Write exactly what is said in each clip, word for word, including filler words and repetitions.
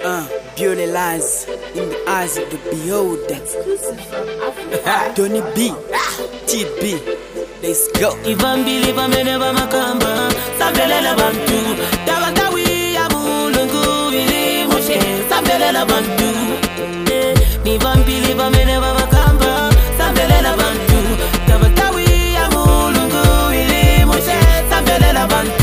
Uh, beauty lies in the eyes of the beholder. Tony B, T B, let's go. Ivan biliva meneva makamba, sabelela bantu. Tawantawi ya mulungu ili moshe, sabelela bantu. Ivan biliva meneva makamba, sabelela bantu. Tawantawi ya mulungu ili moshe, sabelela bantu.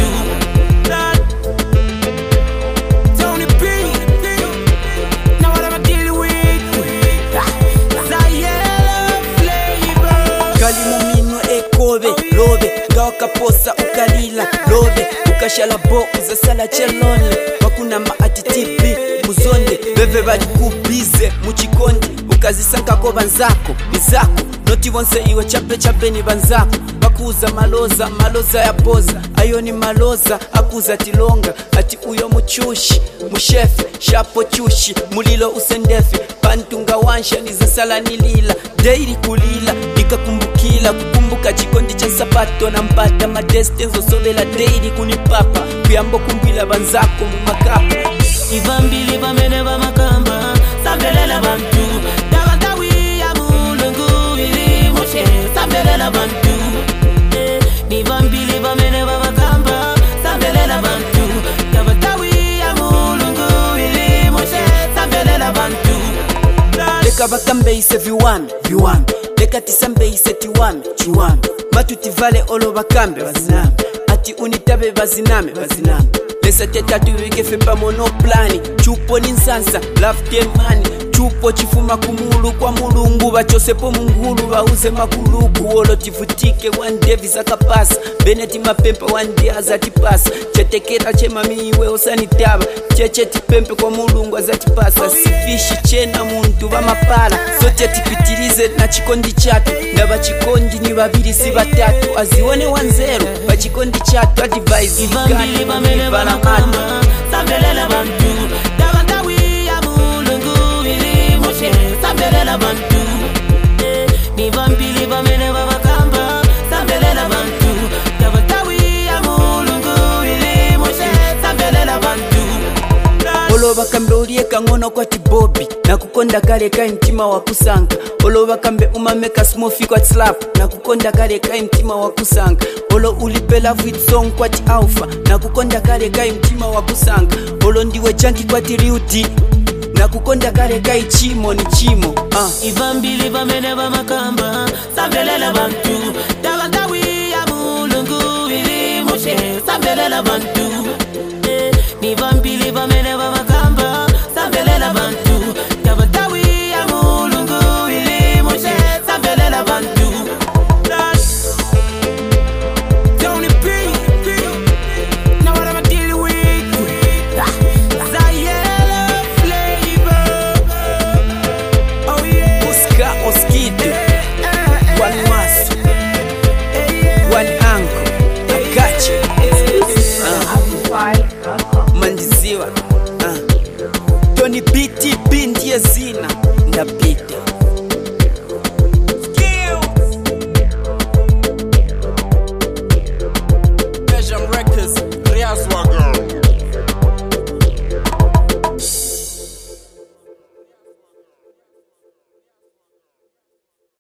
Lobe, gawaka posa ukalila lobe, ukashala bo uzasala chelonle. Wakuna maati tibi muzonde, beve bali kubize muchikondi. Ukazisanga ko banzako, nizako noti wonse iwe chape chape ni banzako. Bakuza maloza, maloza ya poza, ayo ni maloza, akuza tilonga. Ati uyo muchushi, mushefe, shapo chushi, mulilo usendefi. Pantunga wansha nizasala nilila, daily kulila, nikakumbukila kukumbuka chikondi cha sabato na mpata madestenzo sobela daily kunipapa. Kuyambo kumbila banzako mumakapa. Ivambili bameneva makamba, sabelela bantu. Tawantawi ya mulungu ili moshe, sabelela bantu. Ivambili bameneva makamba, sabelela bantu. Tawantawi ya mulungu ili moshe, sabelela bantu. Leka bakambe ise viwame, viwame. Leka tisambe ise tiwame, tiwame. Matuti vale olo bakambe, baziname. Ati unitabe baziname, baziname. Lesa tetatu wikefe pa monoplani. Chupo ni nsansa, love ten money. Chupo chifuma kumulu kwa mulungu. Bachosepo mungulu, bauze makuluku. Olo tifutike, one day visa kapasa. Beneti mapempe, one day azati pasa. Chetekera chema miwe osanitaba. Cheche tipempe kwa mulungu azati pasa. Sifishi chena muntu wa mapala. Sote tipitilize na chikondi chatu. Ndaba chikondi ni babiri si batatu. Azione wanzero, bachikondi chatu. Advise Ivambili bameneva makamba, sabelela bantu. Tawantawi ya mulungu ili moshe, sabelela bantu. Ivambili bameneva makamba, sabelela bantu. Tawantawi ya mulungu ili moshe, sabelela bantu. Olo bakambe ulieka ngono kwa tibobi, na kukonda kare kai mtima wakusanga. Olo bakambe umameka smofi kwa slap, na kukonda kare kai mtima wakusanga. Olo ulipela with song kwa ti alpha, na kukonda kare kai mtima wakusanga. Olo ndiwe janki kwa ti riuti, na kukonda kare kai chimo ni chimo. uh. Ivambili bameneva makamba, sabelela bantu. Tawantawi ya mulungu ili moshe, sabelela bantu.